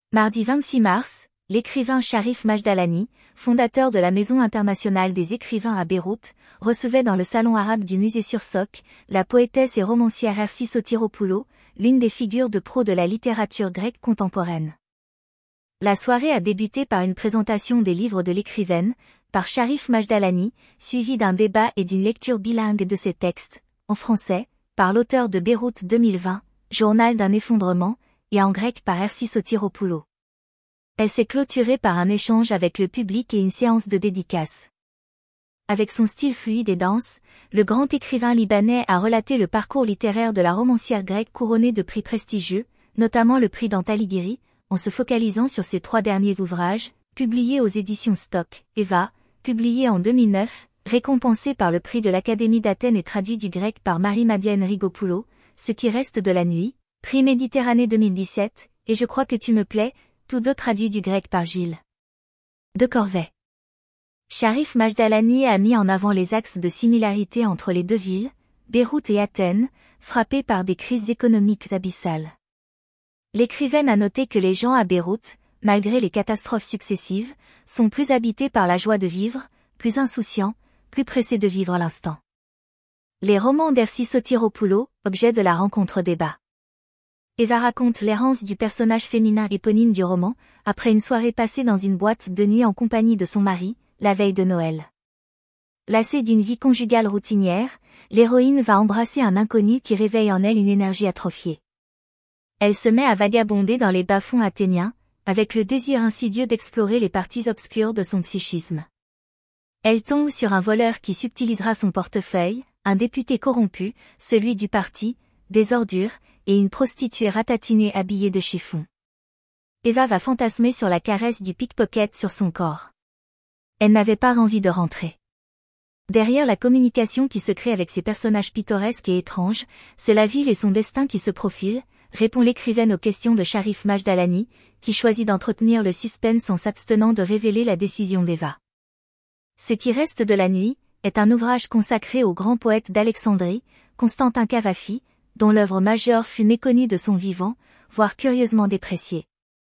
Mardi 26 mars, l'écrivain Sharif Majdalani, fondateur de la Maison internationale des écrivains à Beyrouth, recevait dans le salon arabe du musée Sursock, la poétesse et romancière Ersi Sotiropoulou, l'une des figures de proue de la littérature grecque contemporaine. La soirée a débuté par une présentation des livres de l'écrivaine, par Sharif Majdalani, suivie d'un débat et d'une lecture bilingue de ses textes, en français, par l'auteur de Beyrouth 2020, Journal d'un effondrement, et en grec par Ersi Sotiropoulou. Elle s'est clôturée par un échange avec le public et une séance de dédicaces. Avec son style fluide et dense, le grand écrivain libanais a relaté le parcours littéraire de la romancière grecque couronnée de prix prestigieux, notamment le prix Dante Alighieri, en se focalisant sur ses 3 derniers ouvrages, publiés aux éditions Stock, Eva, publié en 2009, récompensé par le prix de l'Académie d'Athènes et traduit du grec par Marie-Madiane Rigopoulou, Ce qui reste de la nuit, prix Méditerranée 2017, et Je crois que tu me plais, tous deux traduits du grec par Gilles de Corvée. Sharif Majdalani a mis en avant les axes de similarité entre les deux villes, Beyrouth et Athènes, frappées par des crises économiques abyssales. L'écrivaine a noté que les gens à Beyrouth, malgré les catastrophes successives, sont plus habités par la joie de vivre, plus insouciants, plus pressés de vivre l'instant. Les romans d'Ersi Sotiropoulou, objet de la rencontre débat. Eva raconte l'errance du personnage féminin éponyme du roman, après une soirée passée dans une boîte de nuit en compagnie de son mari, la veille de Noël. Lassée d'une vie conjugale routinière, l'héroïne va embrasser un inconnu qui réveille en elle une énergie atrophiée. Elle se met à vagabonder dans les bas-fonds athéniens, avec le désir insidieux d'explorer les parties obscures de son psychisme. Elle tombe sur un voleur qui subtilisera son portefeuille, un député corrompu, celui du parti, des ordures, et une prostituée ratatinée habillée de chiffon. Eva va fantasmer sur la caresse du pickpocket sur son corps. Elle n'avait pas envie de rentrer. Derrière la communication qui se crée avec ces personnages pittoresques et étranges, c'est la ville et son destin qui se profilent, répond l'écrivaine aux questions de Sharif Majdalani, qui choisit d'entretenir le suspense en s'abstenant de révéler la décision d'Eva. Ce qui reste de la nuit, est un ouvrage consacré au grand poète d'Alexandrie, Constantin Cavafi, dont l'œuvre majeure fut méconnue de son vivant, voire curieusement dépréciée.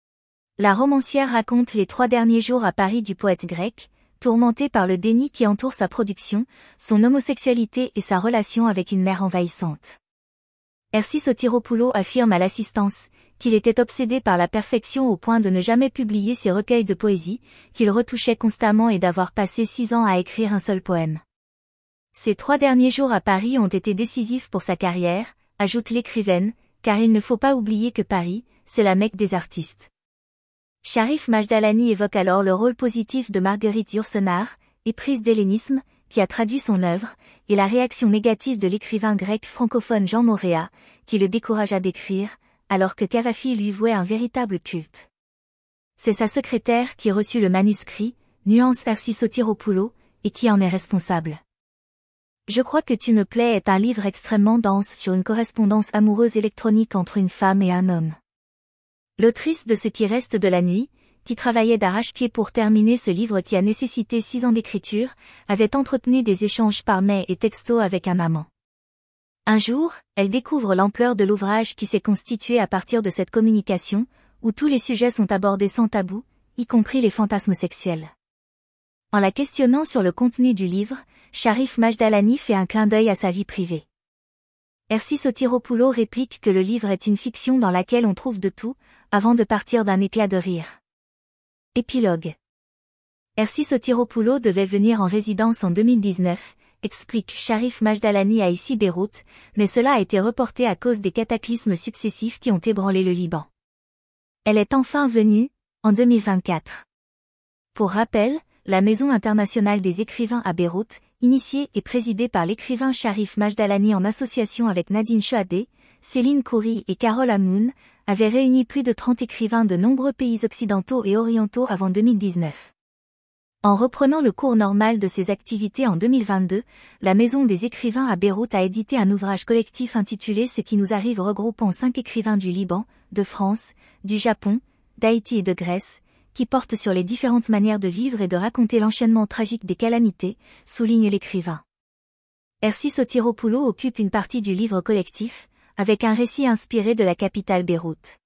La romancière raconte les 3 derniers jours à Paris du poète grec, tourmenté par le déni qui entoure sa production, son homosexualité et sa relation avec une mère envahissante. Ersi Sotiropoulou affirme à l'assistance qu'il était obsédé par la perfection au point de ne jamais publier ses recueils de poésie, qu'il retouchait constamment et d'avoir passé 6 ans à écrire un seul poème. Ces 3 derniers jours à Paris ont été décisifs pour sa carrière, ajoute l'écrivaine, car il ne faut pas oublier que Paris, c'est la Mecque des artistes. Sharif Majdalani évoque alors le rôle positif de Marguerite Yourcenar, éprise d'hellénisme, qui a traduit son œuvre, et la réaction négative de l'écrivain grec francophone Jean Moréa, qui le découragea d'écrire, alors que Cavafi lui vouait un véritable culte. C'est sa secrétaire qui reçut le manuscrit, nuance Ersi Sotiropoulou, et qui en est responsable. Je crois que tu me plais est un livre extrêmement dense sur une correspondance amoureuse électronique entre une femme et un homme. L'autrice de Ce qui reste de la nuit, qui travaillait d'arrache-pied pour terminer ce livre qui a nécessité 6 ans d'écriture, avait entretenu des échanges par mail et texto avec un amant. Un jour, elle découvre l'ampleur de l'ouvrage qui s'est constitué à partir de cette communication, où tous les sujets sont abordés sans tabou, y compris les fantasmes sexuels. En la questionnant sur le contenu du livre, Sharif Majdalani fait un clin d'œil à sa vie privée. Ersi Sotiropoulou réplique que le livre est une fiction dans laquelle on trouve de tout, avant de partir d'un éclat de rire. Épilogue. Ersi Sotiropoulou devait venir en résidence en 2019, explique Sharif Majdalani à ici Beyrouth, mais cela a été reporté à cause des cataclysmes successifs qui ont ébranlé le Liban. Elle est enfin venue, en 2024. Pour rappel, la Maison internationale des écrivains à Beyrouth, initiée et présidée par l'écrivain Sharif Majdalani en association avec Nadine Chouadé, Céline Khoury et Carole Hamoun, avait réuni plus de 30 écrivains de nombreux pays occidentaux et orientaux avant 2019. En reprenant le cours normal de ses activités en 2022, la Maison des écrivains à Beyrouth a édité un ouvrage collectif intitulé Ce qui nous arrive regroupant 5 écrivains du Liban, de France, du Japon, d'Haïti et de Grèce, qui porte sur les différentes manières de vivre et de raconter l'enchaînement tragique des calamités, souligne l'écrivain. Ersi Sotiropoulou occupe une partie du livre collectif, avec un récit inspiré de la capitale Beyrouth.